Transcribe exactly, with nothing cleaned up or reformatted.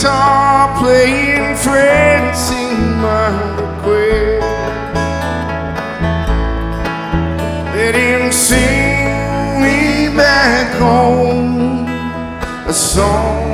guitar playing friends sing my request. Let him sing me back home a song